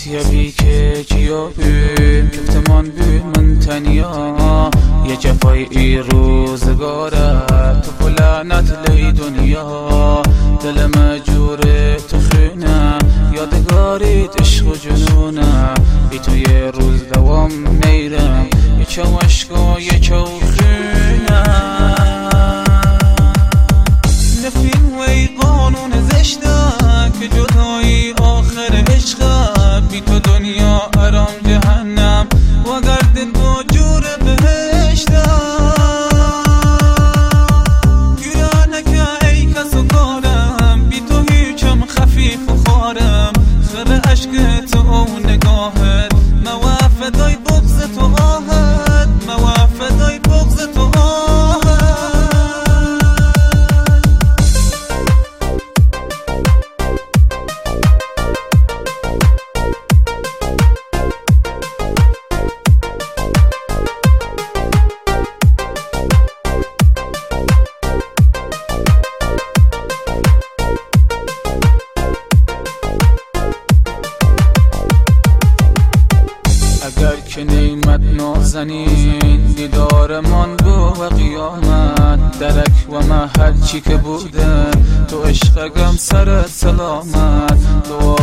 بی که چیا بی گفتمان بی من تنیا یه جفای ای روزگاره تو فلانت لی دنیا دل مجوره تو خونه یادگاریت عشق و جنونه بی تو یه روز دوام میرم یه چو عشق و یه چو خونه نفین وی قانون زشته که جدایی آخر عشقه بی تو دنیا آرام جهنم و گرد تو جور بهشته گیرانه که ای کس و کارم بی تو هیچم خفیف و خارم خر عشق تو و نگاهت موافدای بغض تو آهد موافدای بغض تو آهد اگر که نعمت نازنین دیدار من بو و قیامت درک و ما هر چی که بوده تو عشقم سر سلامت تو